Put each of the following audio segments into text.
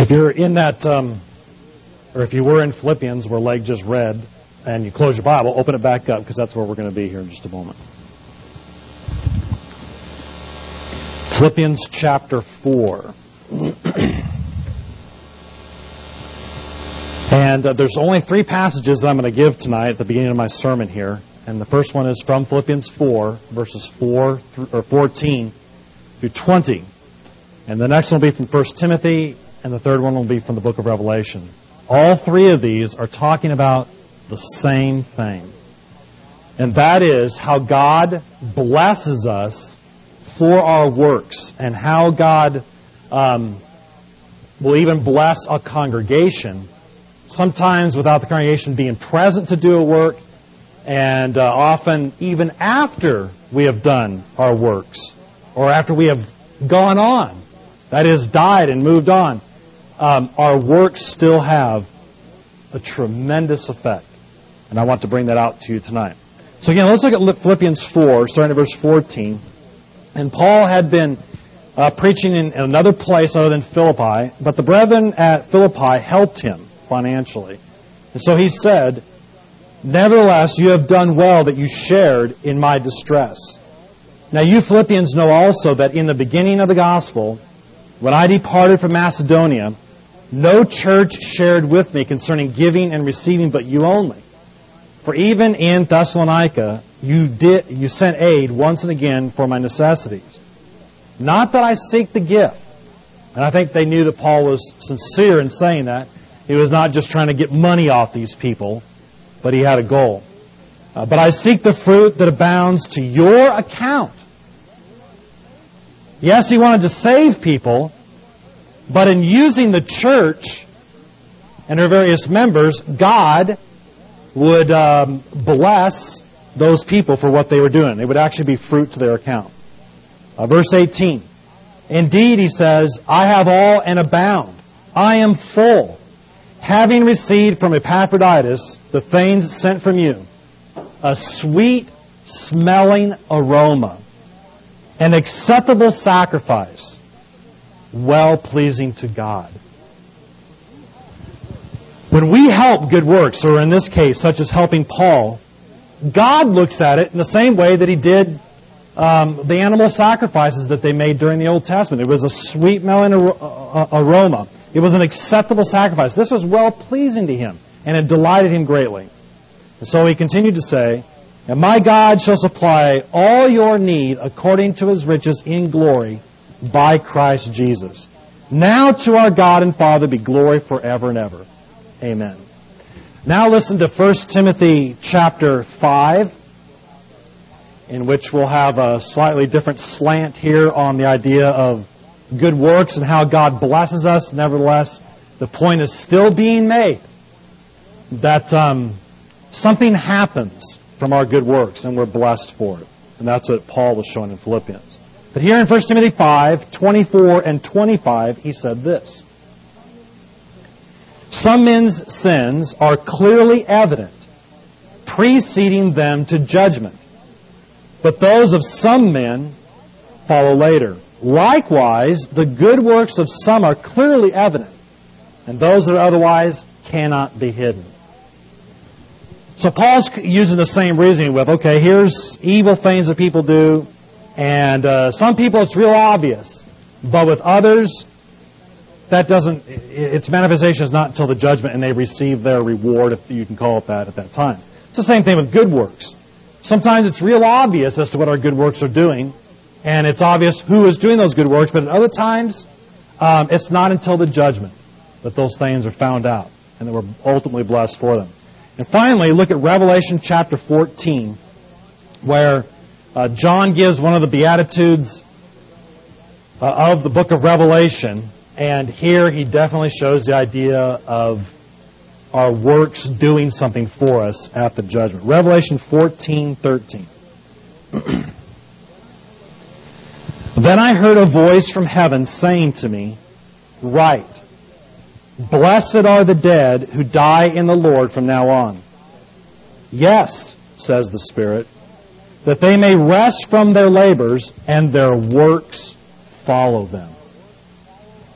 If you're in that, or if you were in Philippians where Leg just read, and you close your Bible, open it back up, because that's where we're going to be here in just a moment. Philippians chapter 4. And there's only 3 passages that I'm going to give tonight at the beginning of my sermon here. And the first one is from Philippians 4, verses 14 through 20. And the next one will be from 1 Timothy, and the third one will be from the book of Revelation. All 3 of these are talking about the same thing. And that is how God blesses us for our works, and how God will even bless a congregation, sometimes without the congregation being present to do a work, and often even after we have done our works, or after we have gone on, that is, died and moved on, our works still have a tremendous effect. And I want to bring that out to you tonight. So again, let's look at Philippians 4, starting at verse 14. And Paul had been preaching in another place other than Philippi, but the brethren at Philippi helped him financially. And so he said, "Nevertheless, you have done well that you shared in my distress. Now you Philippians know also that in the beginning of the gospel, when I departed from Macedonia, no church shared with me concerning giving and receiving, but you only. For even in Thessalonica, you sent aid once and again for my necessities. Not that I seek the gift." And I think they knew that Paul was sincere in saying that. He was not just trying to get money off these people, but he had a goal. "But I seek the fruit that abounds to your account." Yes, he wanted to save people, but in using the church and her various members, God would bless those people for what they were doing. It would actually be fruit to their account. Verse 18. "Indeed," he says, "I have all and abound. I am full, having received from Epaphroditus the things sent from you, a sweet-smelling aroma, an acceptable sacrifice, well-pleasing to God." When we help good works, or in this case, such as helping Paul, God looks at it in the same way that He did the animal sacrifices that they made during the Old Testament. It was a sweet-smelling aroma. It was an acceptable sacrifice. This was well-pleasing to Him, and it delighted Him greatly. And so He continued to say, "And my God shall supply all your need according to His riches in glory by Christ Jesus. Now to our God and Father be glory forever and ever. Amen." Now listen to 1 Timothy chapter 5, in which we'll have a slightly different slant here on the idea of good works and how God blesses us. Nevertheless, the point is still being made that something happens from our good works, and we're blessed for it. And that's what Paul was showing in Philippians. But here in 1 Timothy 5, 24 and 25, he said this: "Some men's sins are clearly evident, preceding them to judgment. But those of some men follow later. Likewise, the good works of some are clearly evident, and those that are otherwise cannot be hidden." So Paul's using the same reasoning with, okay, here's evil things that people do, and some people it's real obvious, but with others, that doesn't, its manifestation is not until the judgment and they receive their reward, if you can call it that, at that time. It's the same thing with good works. Sometimes it's real obvious as to what our good works are doing, and it's obvious who is doing those good works, but at other times, it's not until the judgment that those things are found out, and that we're ultimately blessed for them. And finally, look at Revelation chapter 14, where John gives one of the Beatitudes of the book of Revelation. And here he definitely shows the idea of our works doing something for us at the judgment. Revelation 14:13. "Then I heard a voice from heaven saying to me, 'Write, blessed are the dead who die in the Lord from now on. Yes,' says the Spirit, 'that they may rest from their labors and their works follow them.'"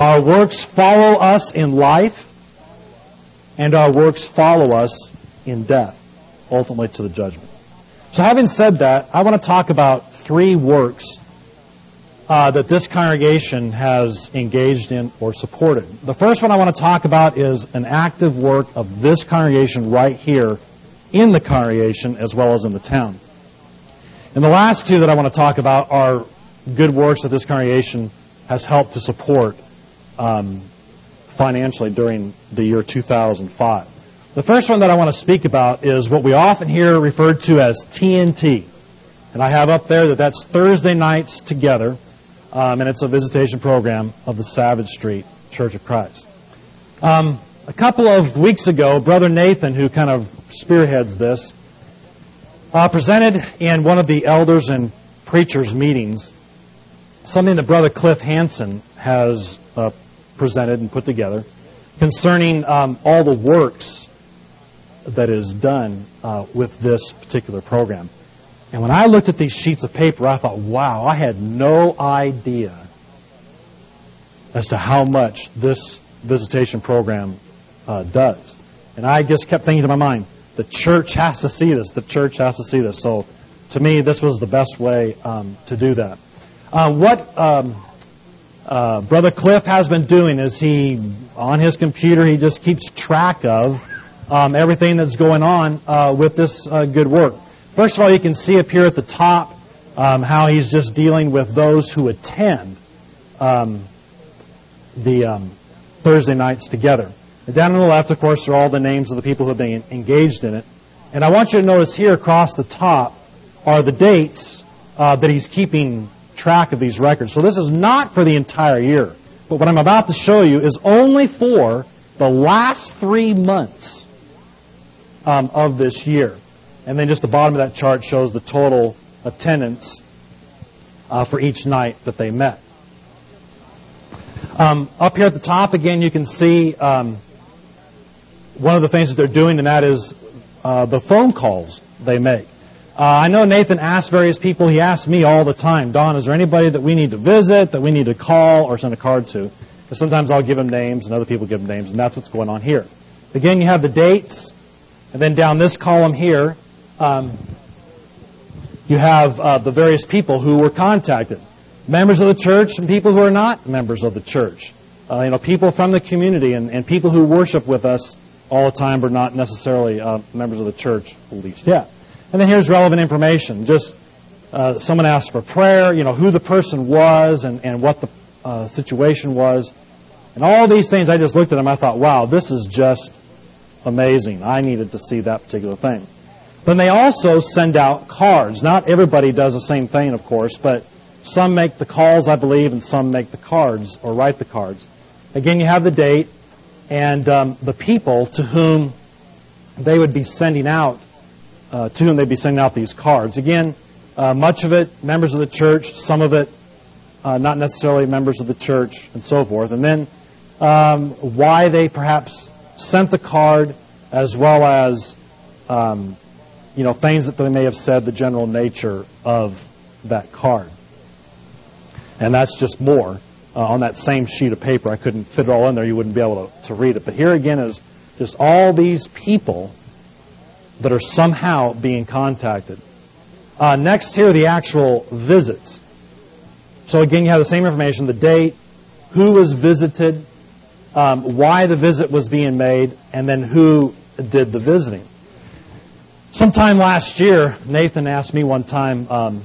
Our works follow us in life, and our works follow us in death, ultimately to the judgment. So having said that, I want to talk about 3 works that this congregation has engaged in or supported. The first one I want to talk about is an active work of this congregation right here in the congregation as well as in the town. And the last 2 that I want to talk about are good works that this congregation has helped to support financially during the year 2005. The first one that I want to speak about is what we often hear referred to as TNT. And I have up there that that's Thursday nights together. And it's a visitation program of the Savage Street Church of Christ. A couple of weeks ago, Brother Nathan, who kind of spearheads this, presented in one of the elders and preachers' meetings something that Brother Cliff Hansen has presented and put together concerning all the works that is done with this particular program. And when I looked at these sheets of paper, I thought, wow, I had no idea as to how much this visitation program does. And I just kept thinking to my mind, the church has to see this. The church has to see this. So to me, this was the best way to do that. What Brother Cliff has been doing is on his computer, he just keeps track of everything that's going on with this good work. First of all, you can see up here at the top how he's just dealing with those who attend the Thursday nights together. And down on the left, of course, are all the names of the people who have been engaged in it. And I want you to notice here across the top are the dates that he's keeping track of these records. So this is not for the entire year. But what I'm about to show you is only for the last 3 months of this year. And then just the bottom of that chart shows the total attendance for each night that they met. Up here at the top, again, you can see one of the things that they're doing, and that is the phone calls they make. I know Nathan asks various people, he asks me all the time, Don, is there anybody that we need to visit, that we need to call or send a card to? Because sometimes I'll give him names and other people give him names, and that's what's going on here. Again, you have the dates, and then down this column here, you have the various people who were contacted. Members of the church and people who are not members of the church. People from the community and people who worship with us all the time but not necessarily members of the church, at least yet. And then here's relevant information. Just someone asked for prayer, who the person was and what the situation was. And all these things, I just looked at them, I thought, wow, this is just amazing. I needed to see that particular thing. Then they also send out cards. Not everybody does the same thing, of course, but some make the calls, I believe, and some make the cards or write the cards. Again, you have the date and the people to whom they would be sending out these cards. Again, much of it members of the church, some of it not necessarily members of the church, and so forth. And then why they perhaps sent the card, as well as things that they may have said, the general nature of that card. And that's just more. On that same sheet of paper, I couldn't fit it all in there. You wouldn't be able to read it. But here again is just all these people that are somehow being contacted. Next here are the actual visits. So again, you have the same information, the date, who was visited, why the visit was being made, and then who did the visiting. Sometime last year, Nathan asked me one time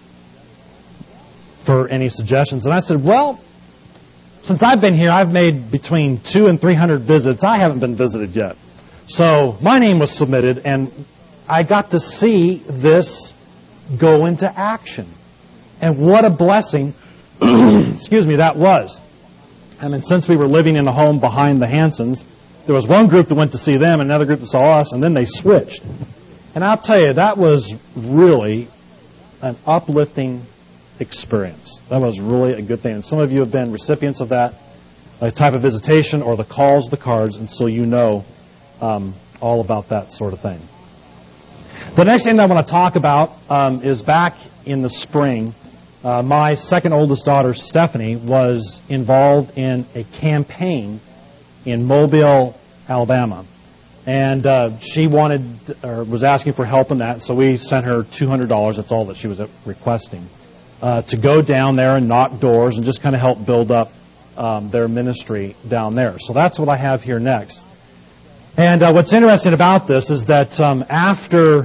for any suggestions, and I said, well, since I've been here, I've made between 200 and 300 visits. I haven't been visited yet. So my name was submitted, and I got to see this go into action. And what a blessing, that was. I mean, since we were living in a home behind the Hansons, there was one group that went to see them, and another group that saw us, and then they switched. And I'll tell you, that was really an uplifting experience. That was really a good thing. And some of you have been recipients of that type of visitation or the calls, the cards, and so you know all about that sort of thing. The next thing that I want to talk about is back in the spring, my second oldest daughter, Stephanie, was involved in a campaign in Mobile, Alabama. And she was asking for help in that, so we sent her $200, that's all that she was requesting, to go down there and knock doors and just kind of help build up their ministry down there. So that's what I have here next. And what's interesting about this is that after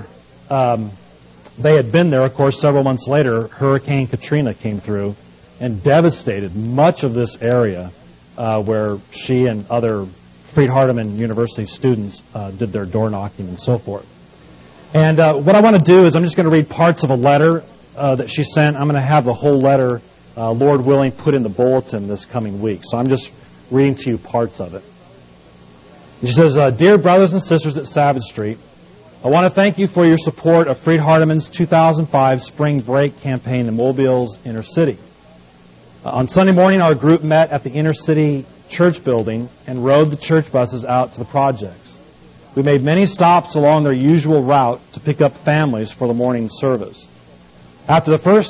they had been there, of course, several months later, Hurricane Katrina came through and devastated much of this area where she and other Freed-Hardeman University students did their door knocking and so forth. And what I want to do is I'm just going to read parts of a letter that she sent. I'm going to have the whole letter, Lord willing, put in the bulletin this coming week. So I'm just reading to you parts of it. She says, Dear brothers and sisters at Savage Street, I want to thank you for your support of Freed-Hardeman's 2005 Spring Break campaign in Mobile's inner city. On Sunday morning, our group met at the inner city church building and rode the church buses out to the projects. We made many stops along their usual route to pick up families for the morning service. After the first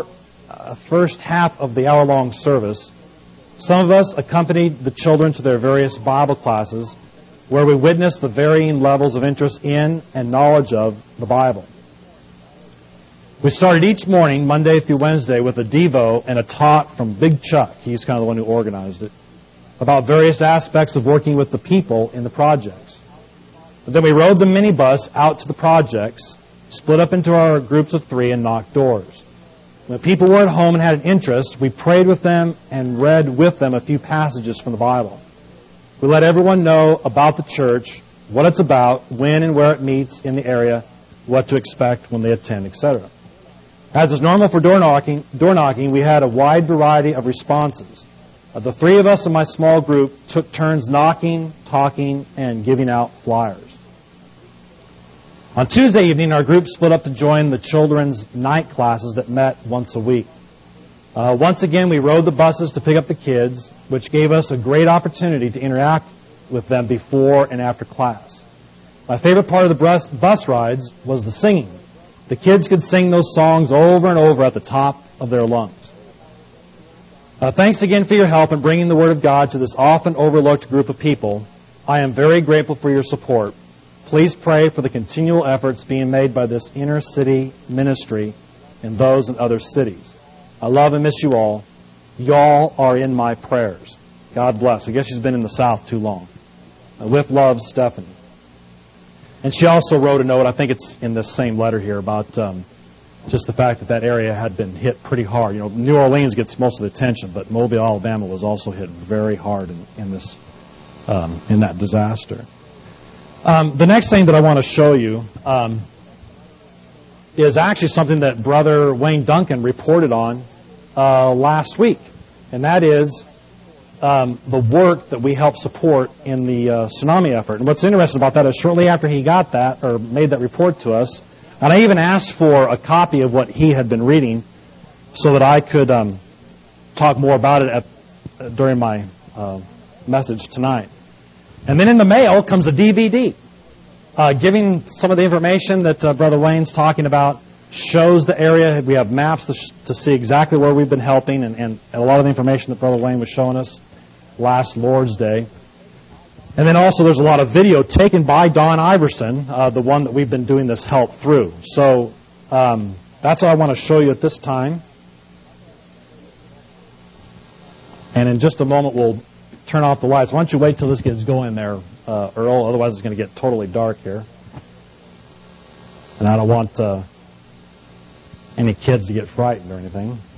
half of the hour-long service, some of us accompanied the children to their various Bible classes where we witnessed the varying levels of interest in and knowledge of the Bible. We started each morning, Monday through Wednesday, with a Devo and a talk from Big Chuck, he's kind of the one who organized it, about various aspects of working with the people in the projects. And then we rode the minibus out to the projects, split up into our groups of 3, and knocked doors. When people were at home and had an interest, we prayed with them and read with them a few passages from the Bible. We let everyone know about the church, what it's about, when and where it meets in the area, what to expect when they attend, etc. As is normal for door knocking, we had a wide variety of responses. The 3 of us in my small group took turns knocking, talking, and giving out flyers. On Tuesday evening, our group split up to join the children's night classes that met once a week. Once again, we rode the buses to pick up the kids, which gave us a great opportunity to interact with them before and after class. My favorite part of the bus rides was the singing. The kids could sing those songs over and over at the top of their lungs. Thanks again for your help in bringing the Word of God to this often overlooked group of people. I am very grateful for your support. Please pray for the continual efforts being made by this inner city ministry and those in other cities. I love and miss you all. Y'all are in my prayers. God bless. I guess she's been in the South too long. With love, Stephanie. And she also wrote a note, I think it's in this same letter here, about just the fact that that area had been hit pretty hard. You know, New Orleans gets most of the attention, but Mobile, Alabama was also hit very hard in that disaster. The next thing that I want to show you is actually something that Brother Wayne Duncan reported on last week, and that is the work that we help support in the tsunami effort. And what's interesting about that is shortly after he got that, or made that report to us, and I even asked for a copy of what he had been reading so that I could talk more about it during my message tonight. And then in the mail comes a DVD giving some of the information that Brother Wayne's talking about, shows the area. We have maps to see exactly where we've been helping, and a lot of the information that Brother Wayne was showing us last Lord's Day. And then also there's a lot of video taken by Don Iverson, the one that we've been doing this help through. So that's what I want to show you at this time. And in just a moment we'll turn off the lights. Why don't you wait till this gets going there, Earl? Otherwise it's going to get totally dark here. And I don't want any kids to get frightened or anything.